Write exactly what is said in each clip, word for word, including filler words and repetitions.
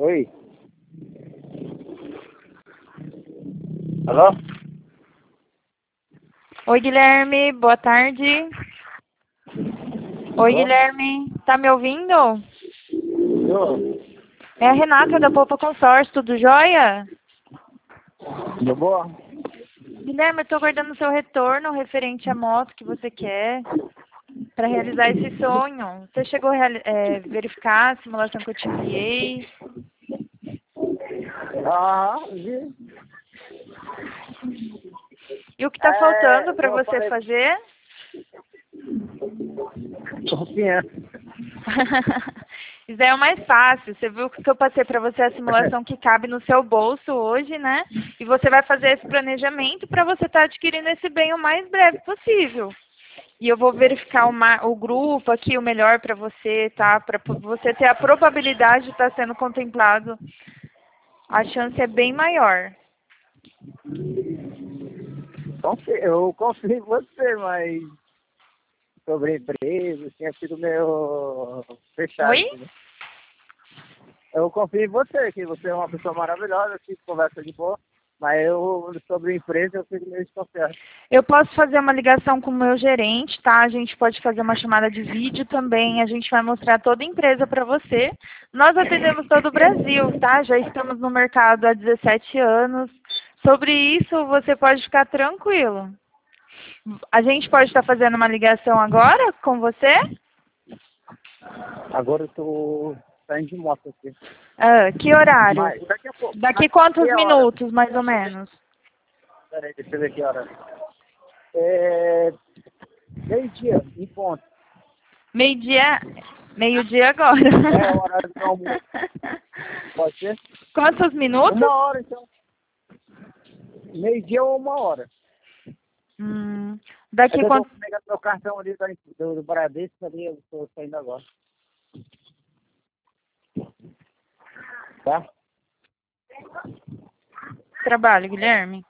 Oi. Alô? Oi, Guilherme, boa tarde. Oi, Alô? Guilherme, tá me ouvindo? Alô? É a Renata da Popa Consórcio, tudo jóia? Tudo boa? Guilherme, eu tô aguardando o seu retorno referente à moto que você quer para realizar esse sonho. Você chegou a reali- é, verificar a simulação que eu te enviei? Ah, vi. E o que está É, faltando para como eu você falei, fazer? confiança. Isso aí é o mais fácil. Você viu que eu passei para você a simulação que cabe no seu bolso hoje, né? E você vai fazer esse planejamento para você estar adquirindo esse bem o mais breve possível. E eu vou verificar o, ma- o grupo aqui, o melhor para você, tá? Para você ter a probabilidade de estar sendo contemplado. A chance é bem maior. Confio, eu confio em você, mas sobre a empresa, tinha sido meio fechado, Oi? entendeu? Eu confio em você, que você é uma pessoa maravilhosa, que conversa de boa, mas eu, sobre a empresa, eu fico meio desconfiado. Eu posso fazer uma ligação com o meu gerente, tá? A gente pode fazer uma chamada de vídeo também. A gente vai mostrar toda a empresa para você. Nós atendemos todo o Brasil, tá? Já estamos no mercado há dezessete anos. Sobre isso, você pode ficar tranquilo. A gente pode estar fazendo uma ligação agora com você? Agora eu tô saindo de moto aqui. Ah, que horário? Mas daqui a pouco, Daqui daqui quantos a hora. minutos, mais ou menos? Peraí, deixa eu ver que hora. É, meio-dia, em ponto. Meio-dia, meio-dia agora. É o horário do almoço. Pode ser? Quantos minutos? Uma hora, então. Meio-dia ou uma hora. Hum, É daqui que eu tô quantos... pegando meu cartão ali da- do, do Bradesco ali, eu tô saindo agora. Tá? Trabalho, Guilherme?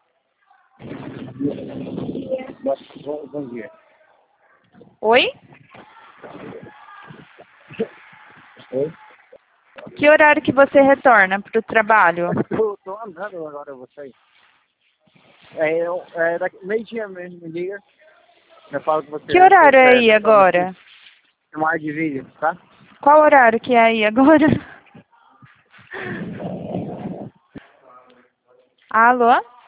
Bom, bom dia. Oi? Oi? Que horário que você retorna para o trabalho? Eu tô andando agora, eu vou sair. É, eu, é daqui, meio-dia mesmo, me liga. Eu falo com você, Que se eu horário é puder, aí pra gente agora? chamar de vídeo, tá? Qual horário que é aí agora? Alô?